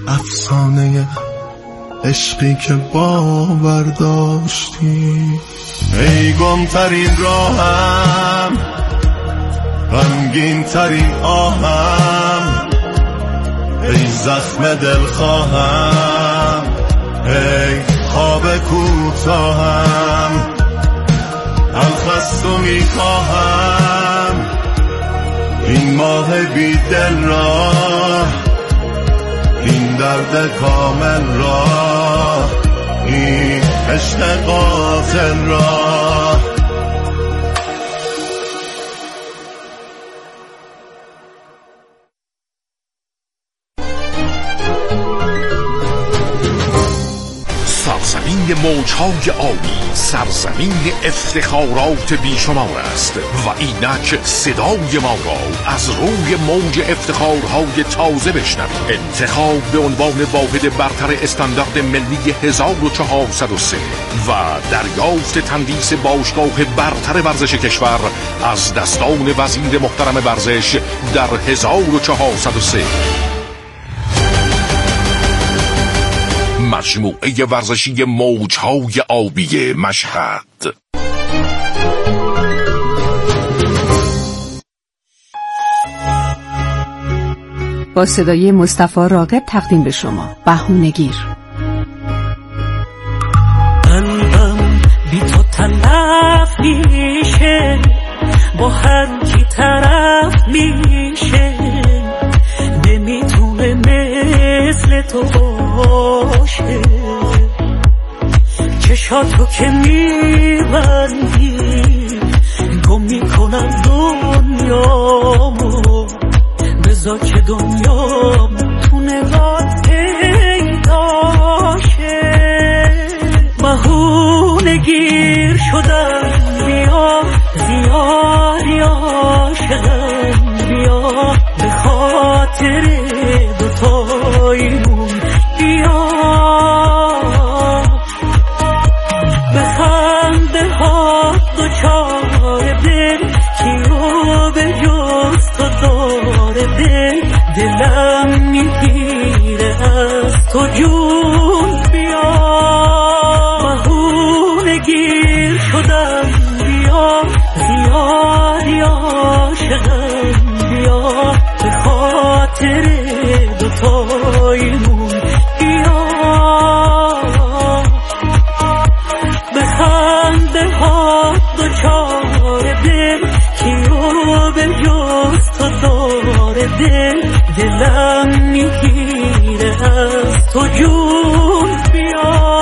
افسانه عشقی که باور داشتی. ای گمترین راهم، غمگین ترین آهم، ای زخم دلخواهم، ای خواب کوتاهم، الخست و میخواهم این ماه بی دل را، این درد کامل را، این عشق قاتل را. سرزمین موجهای آبی، سرزمین افتخارات بیشمار است و اینک صدای ما را از روی موج افتخارهای تازه بشنوید. انتخاب به عنوان واحد برتر استاندارد ملی 1403 و دریافت تندیس باشگاه برتر ورزش کشور از دستان وزیر محترم ورزش در 1403. مجموعه ورزشی موجهای آبی مشهد. با صدای مصطفی راغب تقدیم به شما بهونه‌گیر. قلبم بی تو تلف میشه، با هر کی طرف میشه، نمیتونه مثل تو باشه. چشاتو که میبندی گم میکنم دنیامو، بذار که دنیام تو نگات پیداشه. بهونه گیر شدم بیا، زیادی عاشقم بیا، به خاطر دوتاییمون بیا. به خنده ها دوچار دل، کیو به جز تو داره دل، دلم میگیره از تو جون بیا. بهونه گیر شدم بیا، زیادی عاشقم بیا، به خاطر دوتاییمون بیا. به خنده ها دوچار دل، کیو به جز تو داره دل، دلم میگیره از تو جون بیا.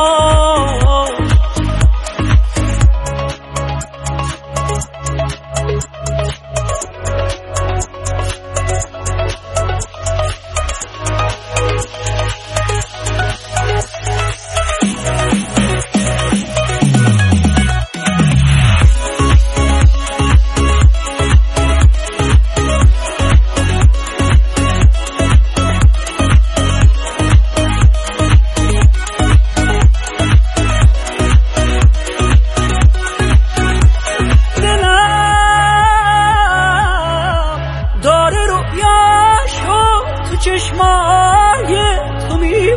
چشمای تو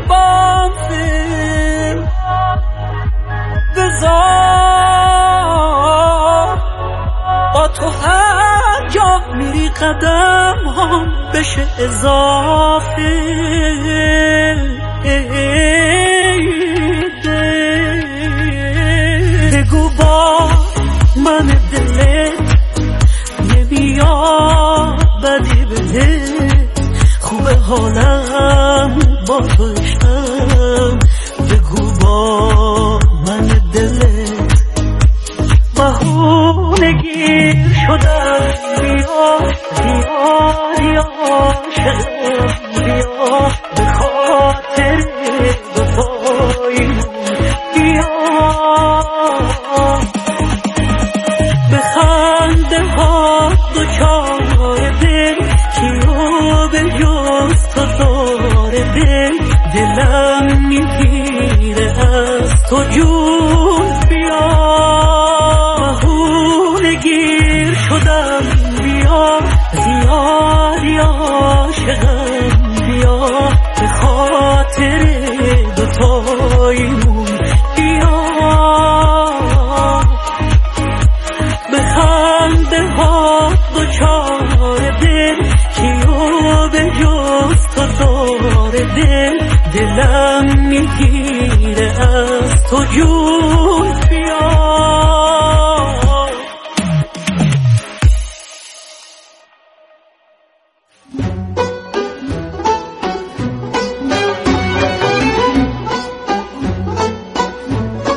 میبافه، بذار با تو هر جا میری قدم هم بشه اضافه. بگو با من دلت نمیاد بدی بده، خوبه حالم با تو عشقم. بگو با من دلت بهونه گیر شدم بیا، زیادی عاشقم بیا، به خاطر دوتاییمون بیا. به خنده ها دوچار دل، کیو به جز تو داره دل، دلم میگیره از تو جون بیا. بهونه گیر شدم بیا، زیاد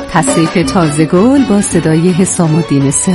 تصنیف تازه گل با صدای حسام الدین سراج.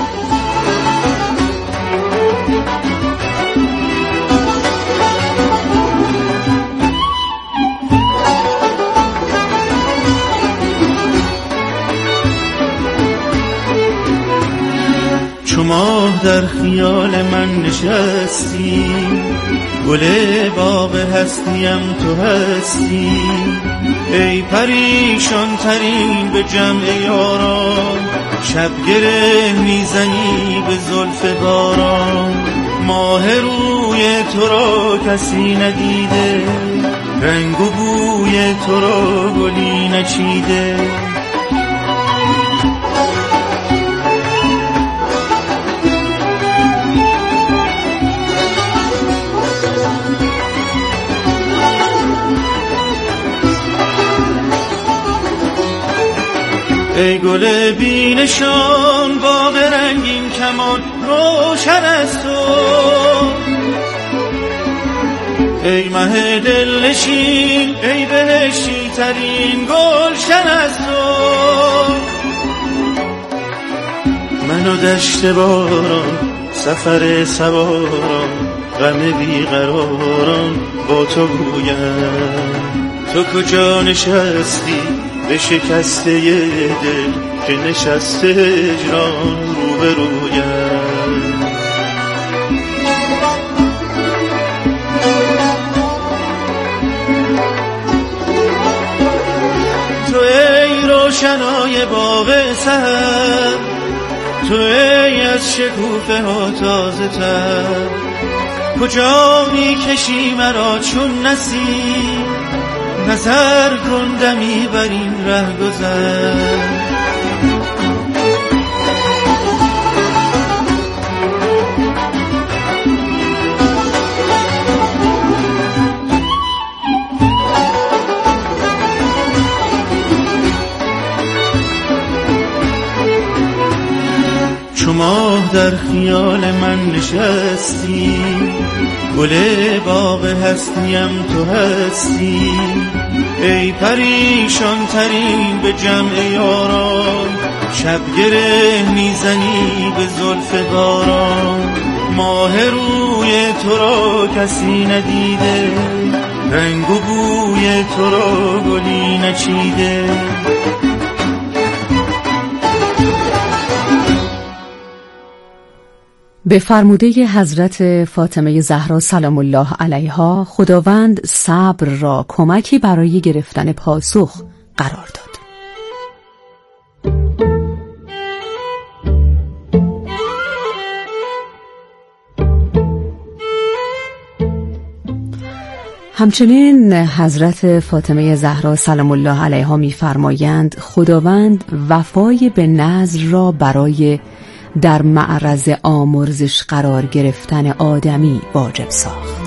چو ماه در خیال من نشستی، گل باغ هستیم تو هستی. ای پریشان ترین به جمع یاران، شب گره میزنی به زلف باران. ماه روی تو را کسی ندیده، رنگ و بوی تو را گلی نچیده. ای گل بی نشان باغ رنگین کمان روشن از تو. ای مه دل نشین ای بهشتی ترین گلشن از تو. من و دشت باران سفر سواران، غم بیقراران با تو گویم. تو کجا نشستی به شکسته دل که نشسته هجران روبرویم. تو ای روشنای باغ سحر، تو ای از شکوفه ها تازه تر. کجا میکشی مرا چون نسیم، نظر کن دمی بر این ره گذر. چو ماه در خیال من نشستی، گل باغ هستیم تو هستی. ای پریشان ترین به جمع یاران، شب گره میزنی به زلف باران. ماه روی تو را کسی ندیده، رنگ و بوی تو را گلی نچیده. به فرموده حضرت فاطمه زهرا سلام الله علیها، خداوند صبر را کمکی برای گرفتن پاسخ قرار داد. همچنین حضرت فاطمه زهرا سلام الله علیها می‌فرمایند خداوند وفای به نذر را برای در معرض آمرزش قرار گرفتن آدمی واجب ساخت.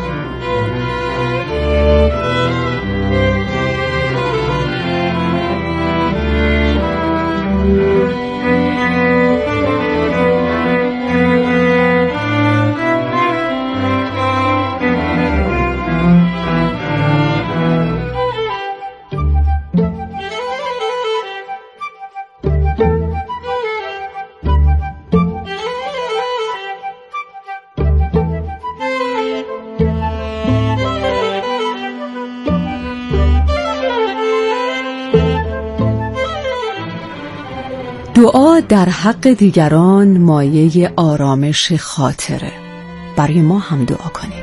دعا در حق دیگران مایه آرامش خاطره. برای ما هم دعا کنیم.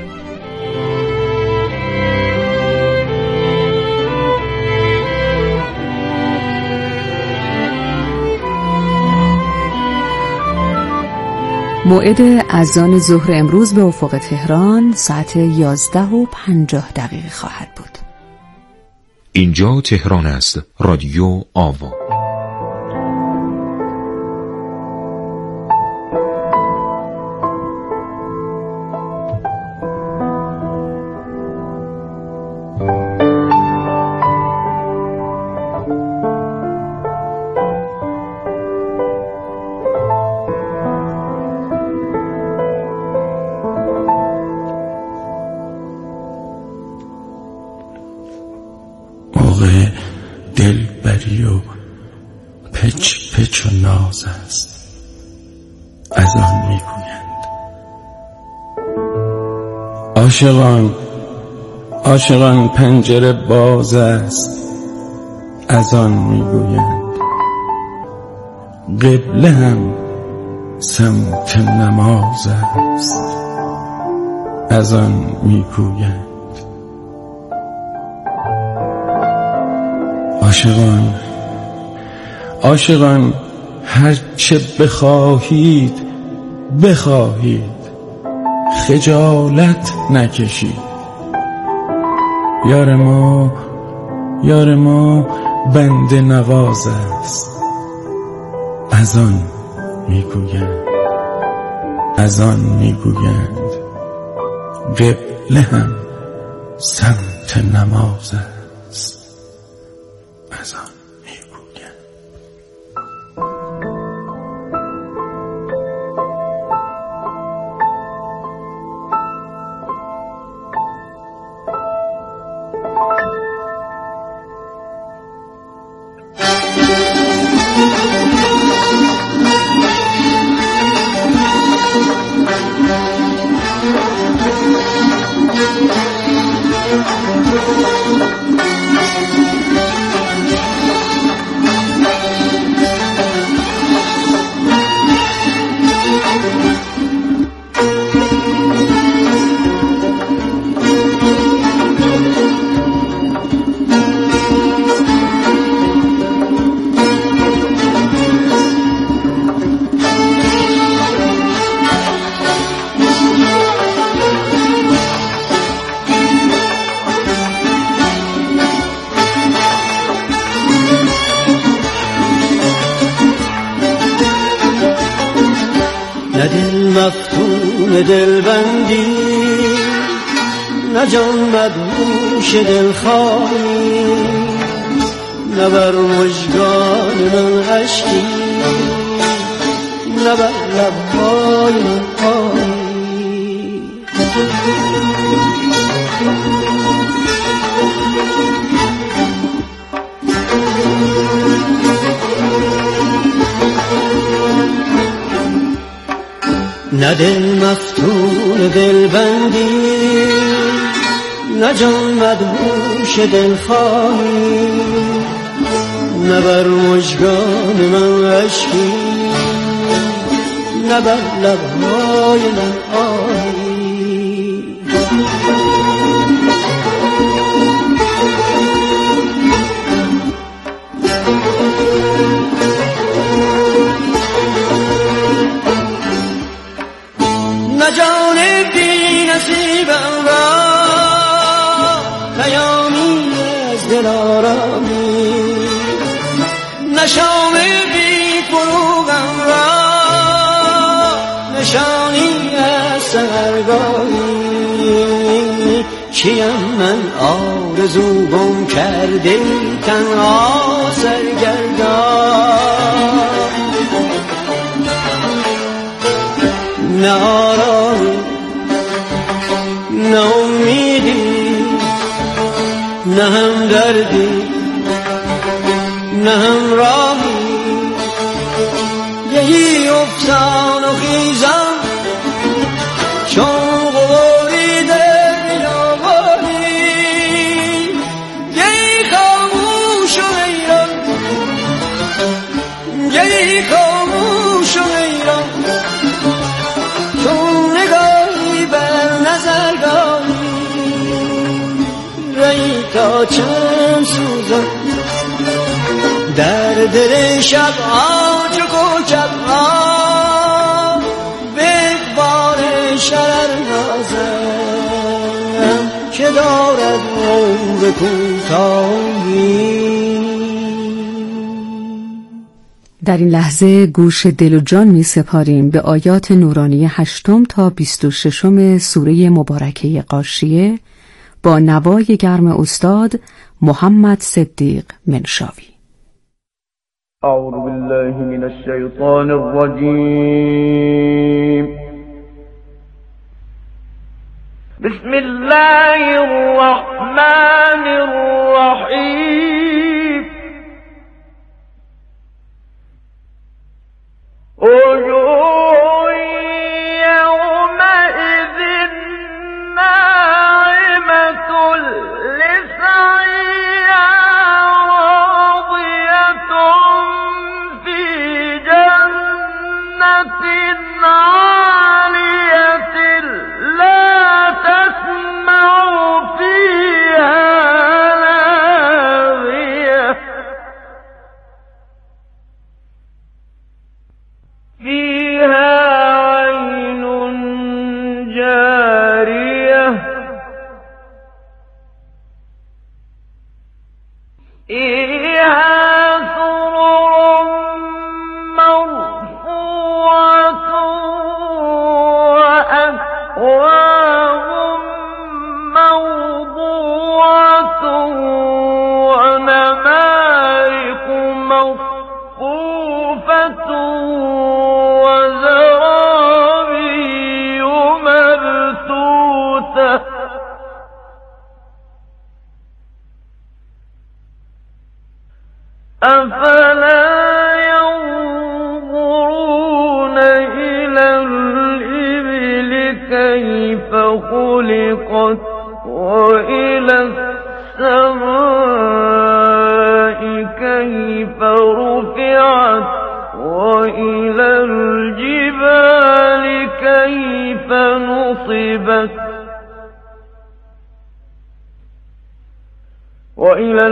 موعد اذان ظهر امروز به افق تهران ساعت 11:50 خواهد بود. اینجا تهران است. رادیو آوا. دلبری و پچ پچ و ناز است، از آن میگویند. عاشقان پنجره باز است، از آن میگویند. قبله هم سمت نماز است، از آن میگویند. عاشقان هرچه بخواهید خجالت نکشید. یار ما بنده نواز است، از آن میگویند. قبله هم سمت نماز است، از آن میگویند. نه دل مفتون دلبندی، نه جان مدهوش دلخواری، نه بر مژگان من اشکی، نه بر لبهای من آهی. نه دل مفتون دلبندی، نه جان مدهوش دلخواهی، نه بر مژگان من اشکی، نه بر لبهای من آهی. نه جان بی نصیبم را پیامی از دل آرامی، نه شام بی فروغم را نشانی از سحرگاهی. کیم من آرزو گم کرده تنها سرگردان، نه آرامی نه امیدی، نه هم دردی نه هم راهی. یهی افتان و خیزم چون غباری در بیابانی، یهی خاموش و حیران، یهی خاموش و حیران. چون نگاهی بر نظرگاهی، رهی تا چند سوزم در دل شب ها چو کوکبها، به اقبال شرر نازم که دارد عمر کوتاهی. در این لحظه گوش دل و جان می سپاریم به آیات نورانی 8 تا 26 سوره مبارکه غاشیه با نوای گرم استاد محمد صدیق منشاوی. اعوذ بالله من الشیطان الرجیم. بسم الله الرحمن الرحیم. فيها سرر مرفوعة وأكواب موضوعة ونمارق مصفوفة وزرابي مبثوثة أفلا ينظرون إلى الإبل كيف خلقت وإلى السماء كيف رفعت وإلى الجبال كيف نصبت وإلى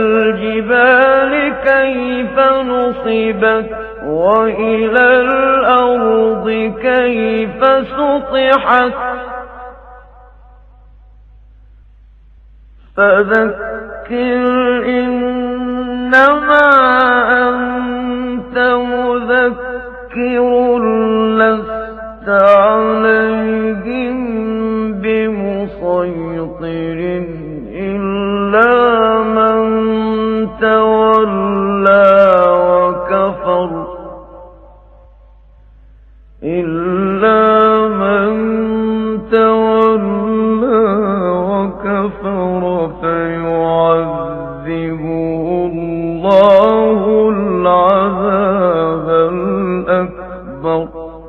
الأرض كيف سطحت فذكر إنما أنت مذكر لست عليهم بمسيطر إلا من تولى وكفر فيعذبه الله العذاب الأكبر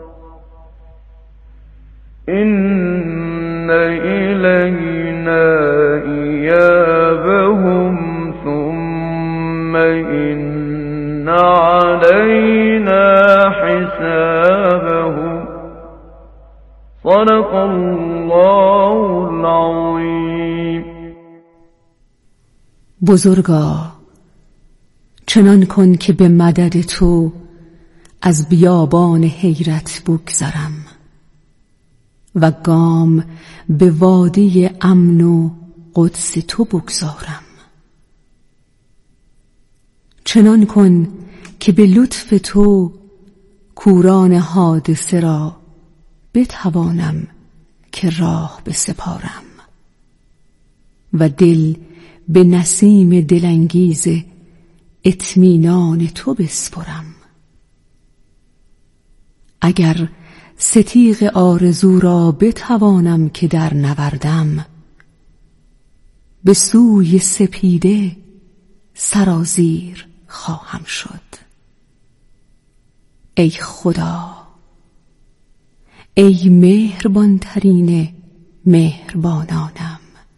إن إلينا إيابهم ثم إن علينا حسابهم صدق الله العظیم. بزرگا چنان کن که به مدد تو از بیابان حیرت بگذرم و گام به وادی امن و قدس تو بگذارم. چنان کن که به لطف تو کوران حادثه را بتوانم که راه بسپارم و دل به نسیم دلانگیز اطمینان تو بسپرم. اگر ستیغ آرزو را بتوانم که در نوردم به سوی سپیده سرازیر خواهم شد. ای خدا، ای مهربان ترین مهربانانم،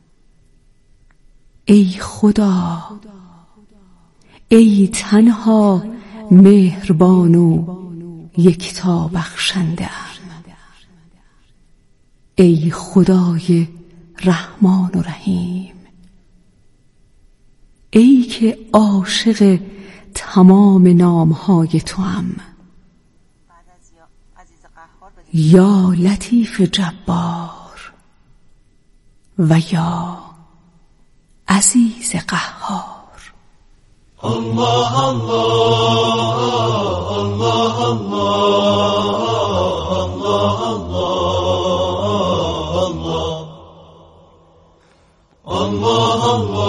ای خدا، ای تنها مهربان و یکتا بخشنده ام، ای خدای رحمان و رحیم، ای که عاشق تمام نامهای توام، یا لطیف جبار و یا عزیز قهار. الله الله الله الله الله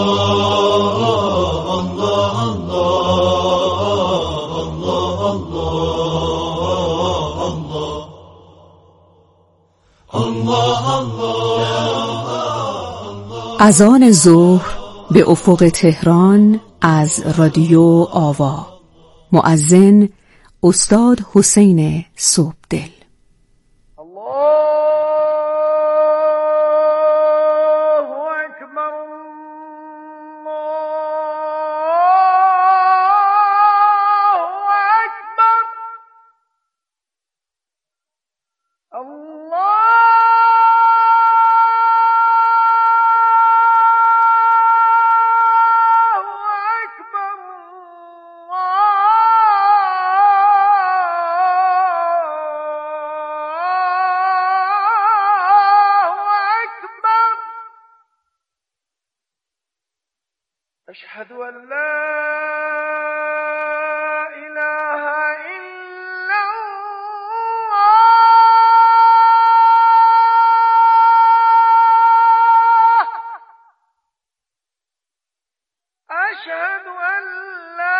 اذان ظهر به افق تهران از رادیو آوا. مؤذن استاد حسین صبحدل. أشهد أن لا إله إلا الله أشهد أن لا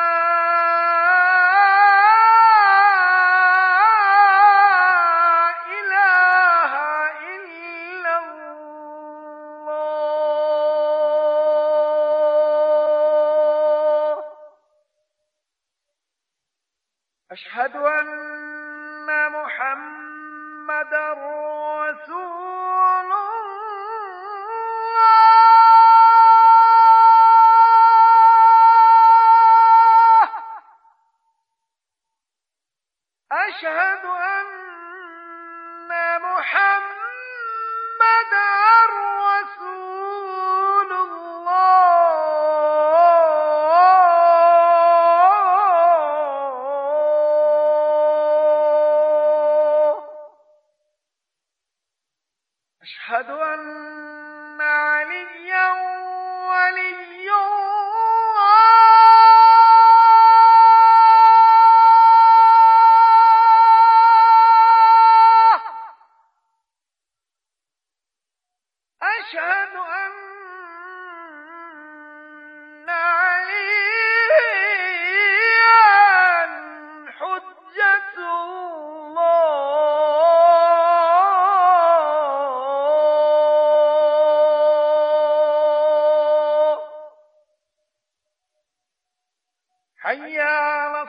إله إلا الله أشهد أن محمدا رسول الله أشهد أن محمدا رسول الله أشهد أن عليا ولي الله أشهد أن عليا حجة الله حي على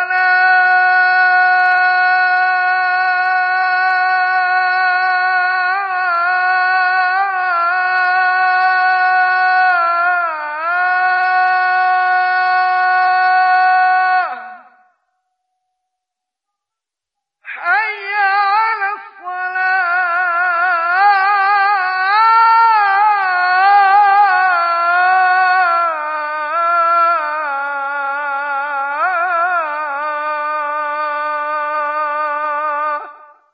الصلاة حي على الصلاة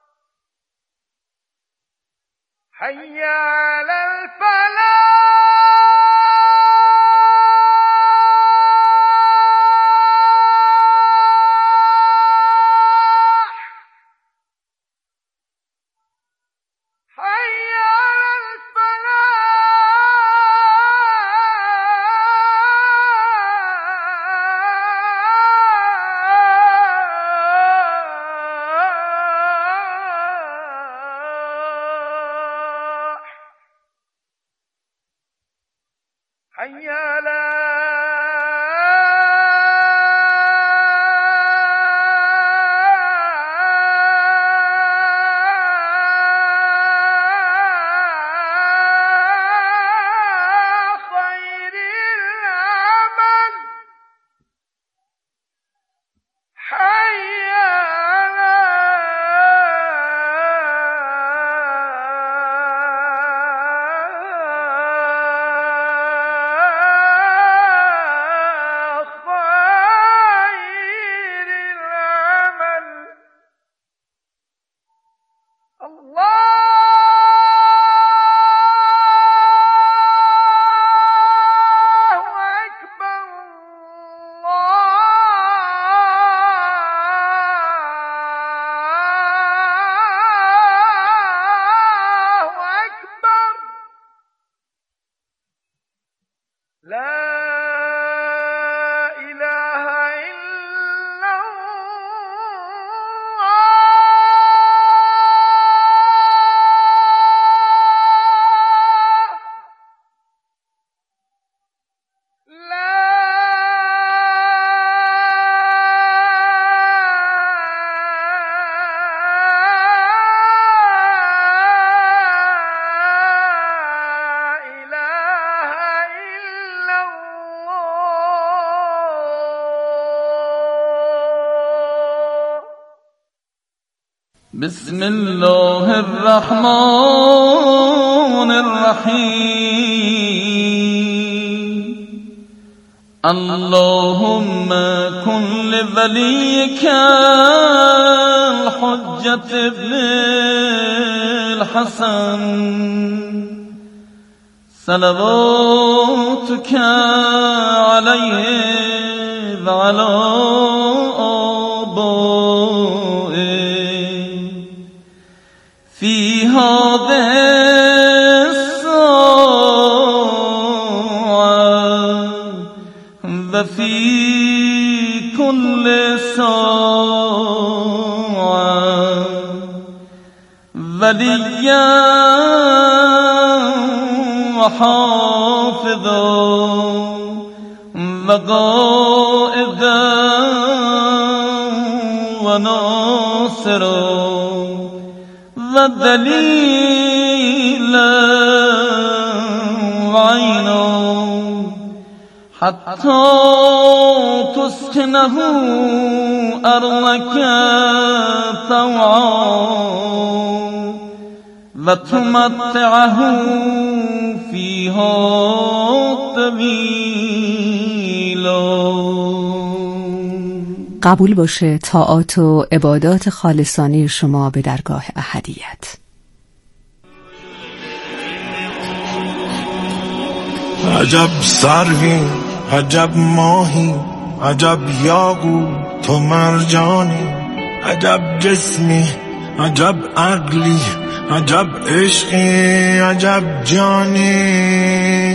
حي على الفلاح حي على الفلاح حي على خير العمل حي على خير العمل الله أكبر الله أكبر لا إله إلا الله لا إله إلا الله بسم الله الرحمن الرحيم اللهم كن لوليك الحجة ابن الحسن صلواتك علیه و علی آبائه فی هذه الساعة و فی كل ساعة ولیا و حافظا و قائدا و ناصرا و دلیلا و عینا حتی تسکنه ارضک طوعا و تمتعه فیها طویلا. قبول باشه طاعات و عبادات خالصانه شما به درگاه احدیت. عجب سروی، عجب ماهی، عجب یاقوت و مرجانی، عجب جسمی، عجب عقلی، عجب عشقی، عجب جانی،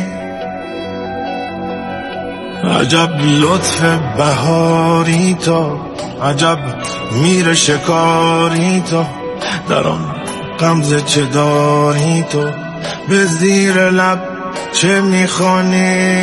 عجب لطف بهاری تو، عجب میر شکاری تو، در آن غمزه چه داری تو، به زیر لب چه میخوانی،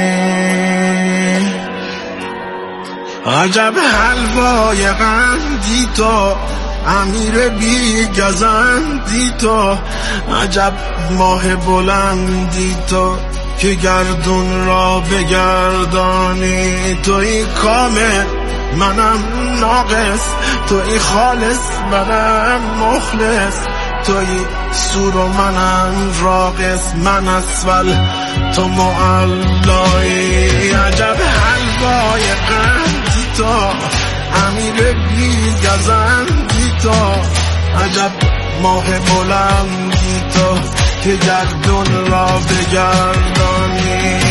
عجب حلوای قندی تو، امیر بی گزندی تو، عجب ماه بلندی تو که گردون را بگردانی، توی کامل منم ناقص، توی خالص منم مخلص، توی سور و منم راقص، من اسفل تو معلایی، عجب حلوای قندی تو، امیر بی گزندی تو، عجب ماه بلندی تو که گردون را بگردانی.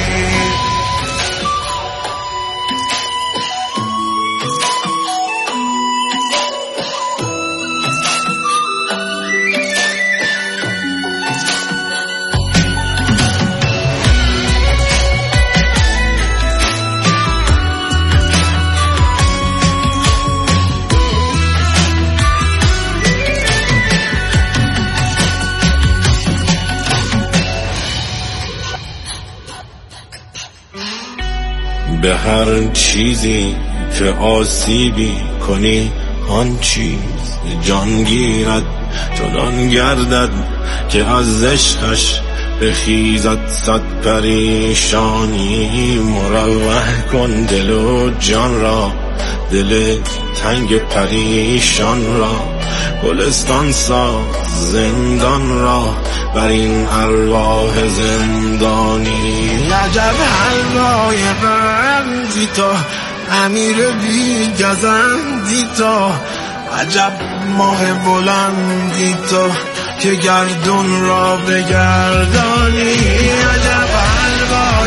به هر چیزی که آسیبی کنی آن چیز جان گیرد، چنان گردد که از عشقش بخیزد صد پریشانی. مروح کن دل و جان را، دل تنگ پریشان را، گلستان ساز زندان را بر این ارواح زندانی. عجب حلوای قندی تو، امیر بی گزندی تو، عجب ماه بلندی تو که گردون را بگردانی، عجب